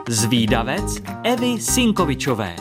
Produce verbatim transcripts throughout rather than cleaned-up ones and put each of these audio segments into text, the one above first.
Zvídavec Evy Sinkovičové.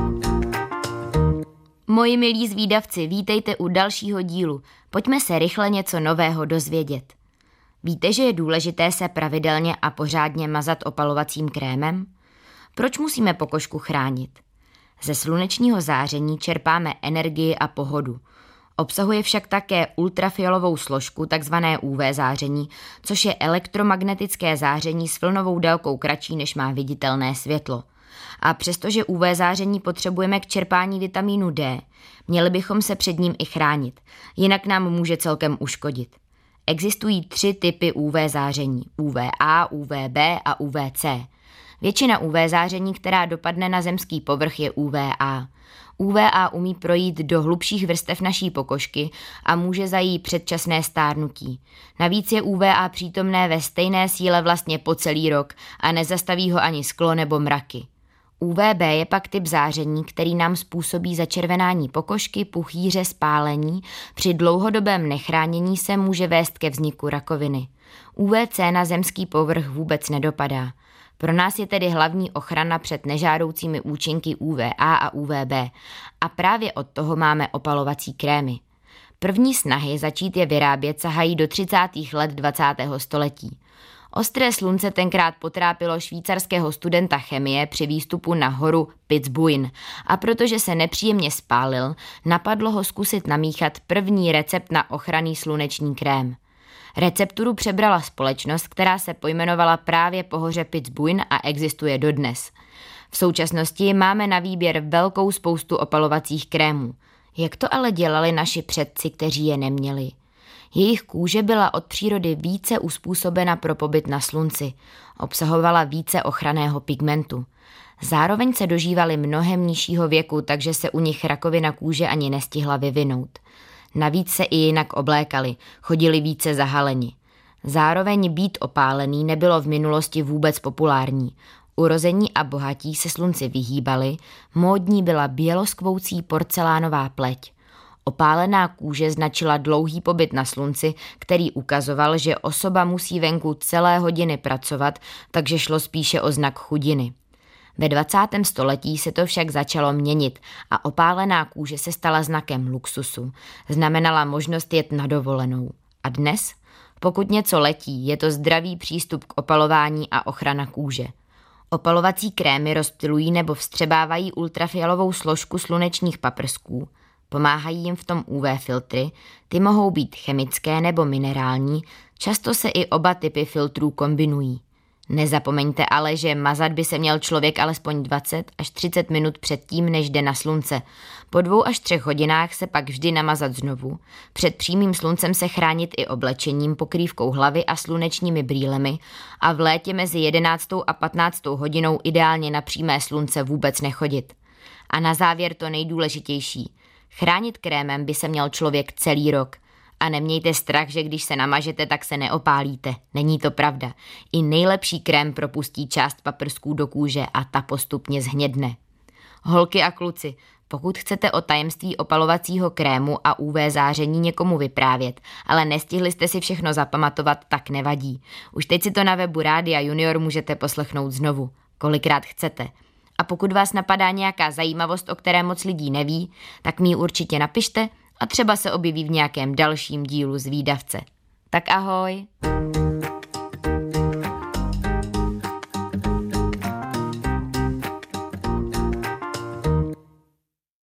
Moji milí zvídavci, vítejte u dalšího dílu. Pojďme se rychle něco nového dozvědět. Víte, že je důležité se pravidelně a pořádně mazat opalovacím krémem? Proč musíme pokožku chránit? Ze slunečního záření čerpáme energii a pohodu. Obsahuje však také ultrafialovou složku, takzvané U V záření, což je elektromagnetické záření s vlnovou délkou kratší, než má viditelné světlo. A přestože U V záření potřebujeme k čerpání vitamínu D, měli bychom se před ním i chránit, jinak nám může celkem uškodit. Existují tři typy U V záření, U V A, U V B a U V C. Většina U V záření, která dopadne na zemský povrch, je U V A. U V A umí projít do hlubších vrstev naší pokožky a může zajít předčasné stárnutí. Navíc je U V A přítomné ve stejné síle vlastně po celý rok a nezastaví ho ani sklo nebo mraky. U V B je pak typ záření, který nám způsobí začervenání pokožky, puchýře, spálení. Při dlouhodobém nechránění se může vést ke vzniku rakoviny. U V C na zemský povrch vůbec nedopadá. Pro nás je tedy hlavní ochrana před nežádoucími účinky U V A a U V B a právě od toho máme opalovací krémy. První snahy začít je vyrábět sahají do třicátých let dvacátého století. Ostré slunce tenkrát potrápilo švýcarského studenta chemie při výstupu na horu Pitzbuin a protože se nepříjemně spálil, napadlo ho zkusit namíchat první recept na ochranný sluneční krém. Recepturu přebrala společnost, která se pojmenovala právě po hoře Pitzbuin a existuje dodnes. V současnosti máme na výběr velkou spoustu opalovacích krémů. Jak to ale dělali naši předci, kteří je neměli? Jejich kůže byla od přírody více uspůsobena pro pobyt na slunci, obsahovala více ochranného pigmentu. Zároveň se dožívali mnohem nižšího věku, takže se u nich rakovina kůže ani nestihla vyvinout. Navíc se i jinak oblékali, chodili více zahaleni. Zároveň být opálený nebylo v minulosti vůbec populární. Urození a bohatí se slunci vyhýbali, módní byla běloskvoucí porcelánová pleť. Opálená kůže značila dlouhý pobyt na slunci, který ukazoval, že osoba musí venku celé hodiny pracovat, takže šlo spíše o znak chudiny. Ve dvacátém století se to však začalo měnit a opálená kůže se stala znakem luxusu. Znamenala možnost jet na dovolenou. A dnes? Pokud něco letí, je to zdravý přístup k opalování a ochrana kůže. Opalovací krémy rozptylují nebo vstřebávají ultrafialovou složku slunečních paprsků. Pomáhají jim v tom U V filtry, ty mohou být chemické nebo minerální, často se i oba typy filtrů kombinují. Nezapomeňte ale, že mazat by se měl člověk alespoň dvacet až třicet minut předtím, než jde na slunce. Po dvou až třech hodinách se pak vždy namazat znovu. Před přímým sluncem se chránit i oblečením, pokrývkou hlavy a slunečními brýlemi a v létě mezi jedenáctou a patnáctou hodinou ideálně na přímé slunce vůbec nechodit. A na závěr to nejdůležitější. Chránit krémem by se měl člověk celý rok. A nemějte strach, že když se namažete, tak se neopálíte. Není to pravda. I nejlepší krém propustí část paprsků do kůže a ta postupně zhnědne. Holky a kluci, pokud chcete o tajemství opalovacího krému a U V záření někomu vyprávět, ale nestihli jste si všechno zapamatovat, tak nevadí. Už teď si to na webu Rádia Junior můžete poslechnout znovu, kolikrát chcete. A pokud vás napadá nějaká zajímavost, o které moc lidí neví, tak mi ji určitě napište a třeba se objeví v nějakém dalším dílu Zvídavce. Tak ahoj!